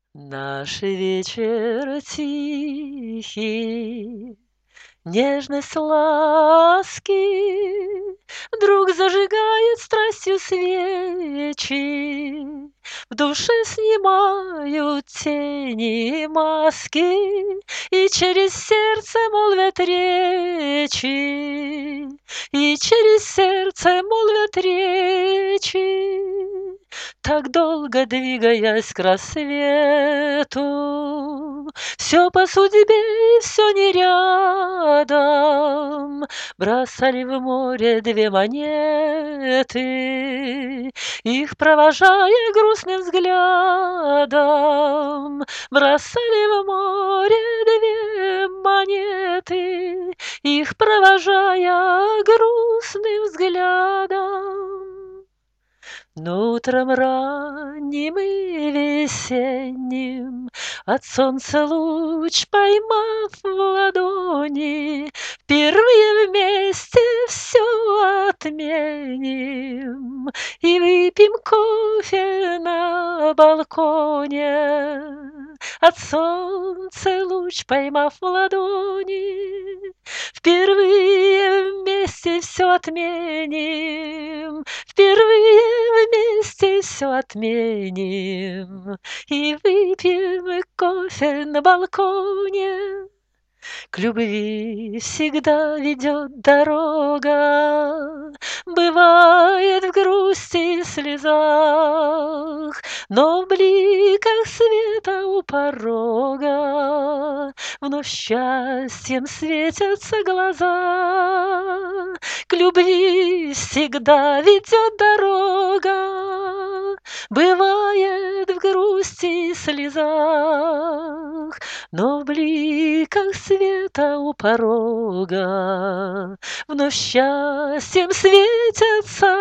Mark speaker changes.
Speaker 1: Наш вечер тихий, нежность ласки вдруг зажигает страстью свечи, в душе снимают тени и маски, и через сердце молвят речи, и через сердце молвят речи. Так долго двигаясь к рассвету, все по судьбе и все не рядом, бросали в море две монеты, их провожая грустным взглядом. Бросали в море две монеты, их провожая грустным взглядом. Но утром ранним и весенним, от солнца луч поймав в ладони, впервые вместе все отменим и выпьем кофе на балконе. От солнца луч поймав в ладони, впервые вместе все отменим, впервые вместе все отменим и выпьем кофе на балконе. К любви всегда ведет дорога, бывает в грусти и слезах, но в бликах света у порога вновь счастьем светятся глаза. К любви всегда ведет дорога, бывает в грусти и слезах, но в бликах света у порога вновь счастьем светятся